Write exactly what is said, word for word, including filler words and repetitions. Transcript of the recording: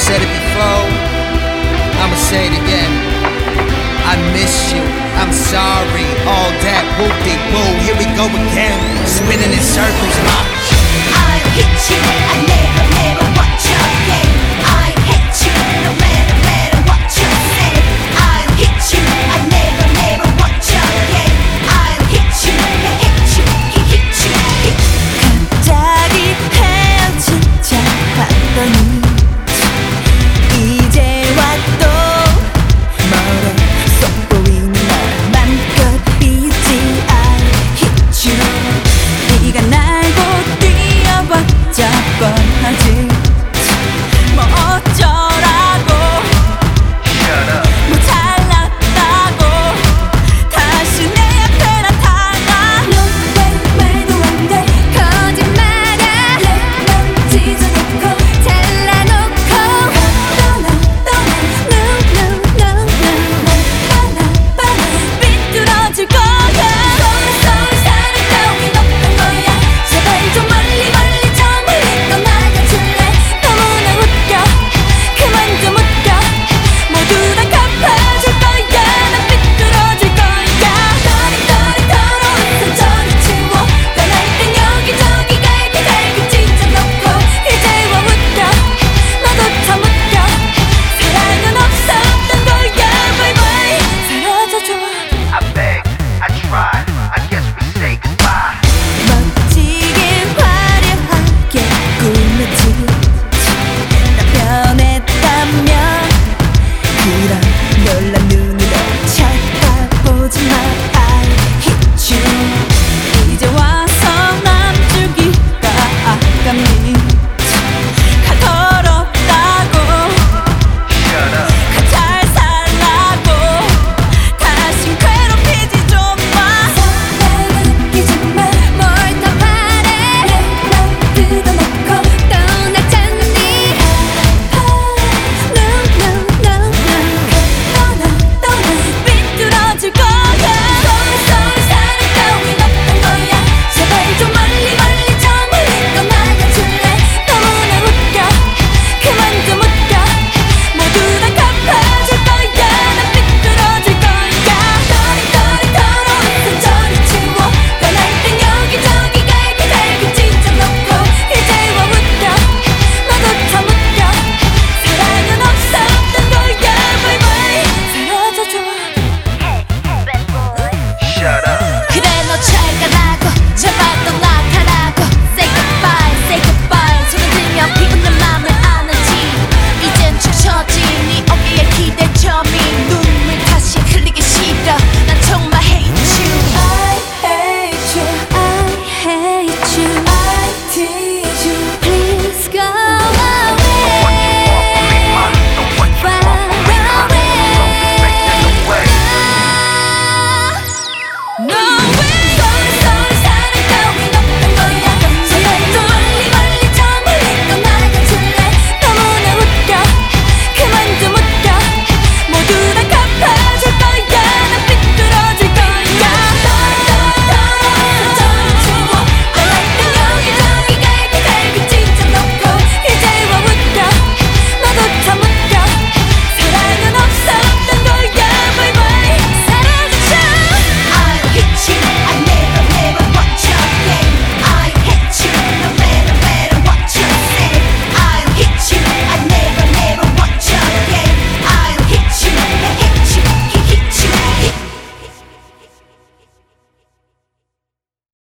said it before, I'ma say it again. I miss you, I'm sorry, all that whoop-de-woo. Here we go again, spinning in circles, ma. I hit you, I never, never watch your game. I hate you, no matter, matter what you say. I hit you, I never, never watch your game. I hit you, I hit you, hit you, hit you. 갑자기 헤어지자 봤더니 이제와 또 멀어 속 보이는 널 맘껏 비지. I hit you. 네가 날고 뛰어봤자 뻔하지. 뭐 어쩌라고 뭐 잘났다고 다시 내 앞에 나타나. No way, 말도 안 돼. 거짓말야. 넌 찢어놓고 잘라놓고 떠나 떠나. No no no no. 떠나 떠나. 삐뚤어질 거야. Sorry sorry 사랑 따윈 없던 거야. 제발 좀 멀리 멀리 저 멀리 떠나가줄래. 너무나 웃겨 그만 좀 웃겨. 모두 다 갚아줄 거야. 난 삐뚤어질 거야. 너리 너리 더러운 상처를 치워. 떠날 땐 여기저기 갈기 갈기 찢어놓고 이제와 웃겨. 너도 참 웃겨. 사랑은 없었던 거야. Bye bye 사라져줘. I begged, I tried, I guess we say goodbye. 멋지게 화려하게 꾸몄지. 나 변했다면 그런 놀란 눈으로 쳐다보지 마. I hit you. 이제 와서 남주기가 아깝니. 가 더럽다고 Shut up. 가 잘 살라고 다신 괴롭히지 좀 마. 설레가 느끼지 마. 뭘 더 바래. 내맘 뜯어놓고 떠나잖니. No no no no. 떠나 떠나. 삐뚤어질 거야. Sorry sorry 사랑 따윈 없던 거야. 제발 좀 멀리 멀리 저 멀리 떠나가줄래. 너무나 웃겨 그만 좀 웃겨. 모두 다 갚아줄 거야. 난 삐뚤어질 거야. 너리 너리 더러운 상처를 치워. 떠날 땐 여기저기 갈기 갈기 찢어놓고 이제와 웃겨. 너도 참 웃겨. 사랑은 없었던 거야. Bye bye 사라져줘. Shut up. 그래 너 찰까나고 제발 떠나가라고. Say goodbye, say goodbye. 손을 들며 비웃는 맘을 아는지. 이젠 축 처진 네 어깨에 기대점이 눈물 다시 흘리기 싫어. 난 정말 hate you. I hate you. I hate you. I